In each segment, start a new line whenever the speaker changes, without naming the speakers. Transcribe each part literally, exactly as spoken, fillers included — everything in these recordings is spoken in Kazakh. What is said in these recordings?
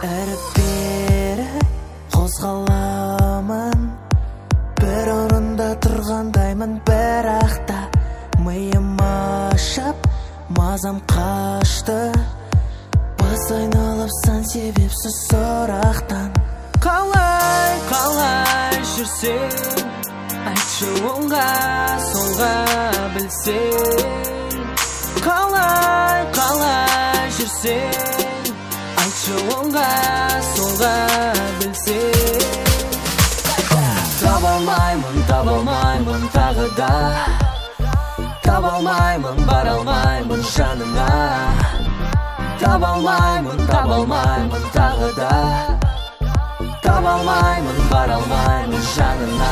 әрі-бері қозғаламын, бір орында тұрғандаймын, бірақ та миым ашып, мазам қашты. Бас айналып сан себепсіз сұрақтан. Қалай, қалай жүрсең, айтшы оңға, солға білсең. Қалай, қалай жүрсең, айтшы оңға, солға білсең. Таба алмаймын, таба алмаймын тағы да, таба алмаймын, бара алмаймын жанына. Таба алмаймын, таба алмаймын тағы да, таба алмаймын, бара алмаймын жанына.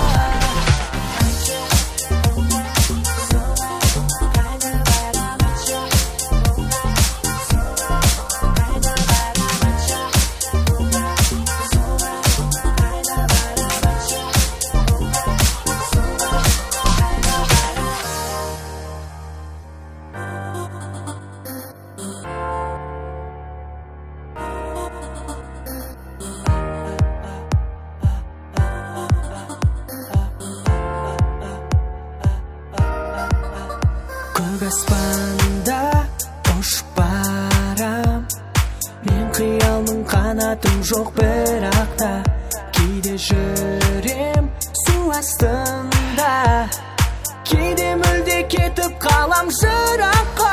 Көк аспанда ұшып барам, мен қиялның қанатым жоқ, бірақ та кейде жүрем су астында, кейде мүлде кетіп қалам жыраққа.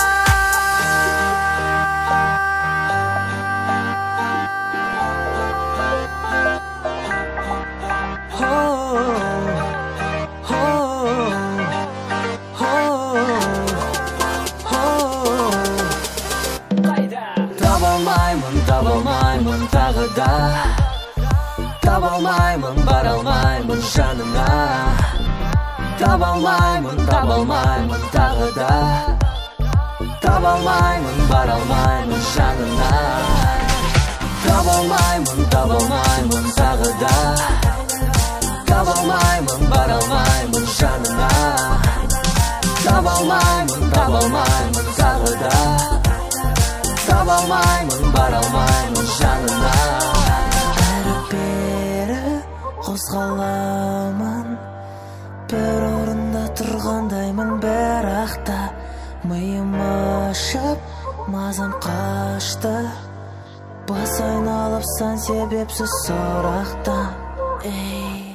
Таба алмаймын тағы да, таба алмаймын, бара алмаймын жанына. Таба алмаймын, таба алмаймын тағы да, таба алмаймын, бара алмаймын жанына. Таба алмаймын, таба алмаймын тағы да, таба алмаймын, бара алмаймын жанына. Таба алмаймын, таба алмаймын тағы да, таба алмаймын, бара алмаймын жанына. Әрі-бері қозғаламын, бір орында тұрғандаймын, бірақ та миым ашып, мазам қашты. Бас айналып сан себепсіз сұрақтан. Ей